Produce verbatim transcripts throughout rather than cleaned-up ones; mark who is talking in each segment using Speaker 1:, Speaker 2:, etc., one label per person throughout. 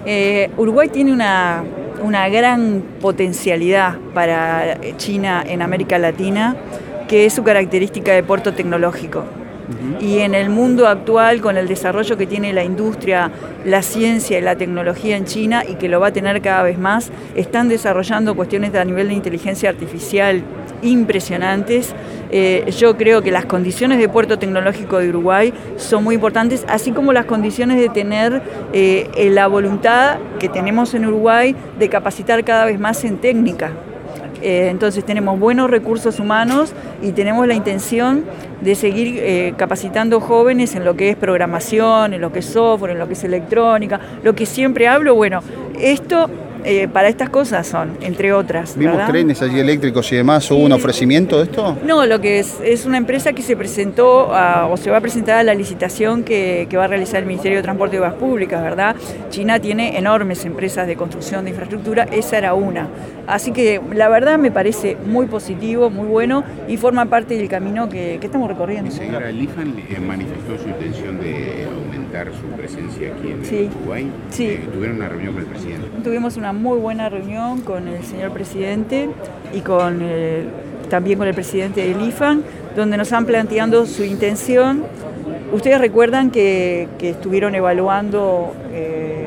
Speaker 1: Eh, Uruguay tiene una, una gran potencialidad para China en América Latina, que es su característica de puerto tecnológico. Uh-huh. Y en el mundo actual, con el desarrollo que tiene la industria, la ciencia y la tecnología en China, y que lo va a tener cada vez más, están desarrollando cuestiones a nivel de inteligencia artificial impresionantes. Eh, yo creo que las condiciones de puerto tecnológico de Uruguay son muy importantes, así como las condiciones de tener eh, la voluntad que tenemos en Uruguay de capacitar cada vez más en técnica. Eh, entonces tenemos buenos recursos humanos y tenemos la intención de seguir eh, capacitando jóvenes en lo que es programación, en lo que es software, en lo que es electrónica, lo que siempre hablo. Bueno, esto eh, para estas cosas son, entre otras.
Speaker 2: ¿Vimos
Speaker 1: ¿verdad?
Speaker 2: trenes allí eléctricos y demás? ¿Hubo sí. un ofrecimiento de esto?
Speaker 1: No, lo que es, es una empresa que se presentó a, o se va a presentar a la licitación que, que va a realizar el Ministerio de Transporte y Obras Públicas, ¿verdad? China tiene enormes empresas de construcción de infraestructura, esa era una. Así que la verdad me parece muy positivo, muy bueno y forma parte del camino que, que estamos recorriendo.
Speaker 3: Señora, el I F A N manifestó su intención de aumentar su presencia aquí en
Speaker 1: sí.
Speaker 3: Uruguay.
Speaker 1: Sí.
Speaker 3: Eh, ¿Tuvieron una reunión con el presidente?
Speaker 1: Tuvimos una muy buena reunión con el señor presidente y con el, también con el presidente del I F A N, donde nos han planteado su intención. Ustedes recuerdan que, que estuvieron evaluando eh,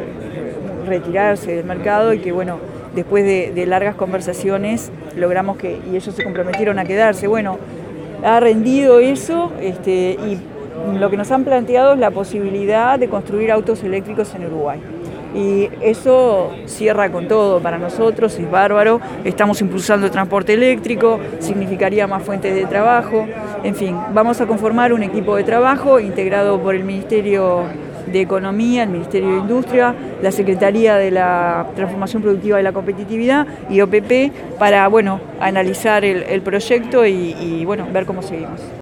Speaker 1: retirarse del mercado y que, bueno, después de, de largas conversaciones logramos que, y ellos se comprometieron a quedarse. Bueno, ha rendido eso este, y lo que nos han planteado es la posibilidad de construir autos eléctricos en Uruguay. Y eso cierra con todo para nosotros, es bárbaro. Estamos impulsando el transporte eléctrico, significaría más fuentes de trabajo. En fin, vamos a conformar un equipo de trabajo integrado por el Ministerio de Economía, el Ministerio de Industria, la Secretaría de la Transformación Productiva y la Competitividad y O P P para, bueno, analizar el, el proyecto y, y bueno, ver cómo seguimos.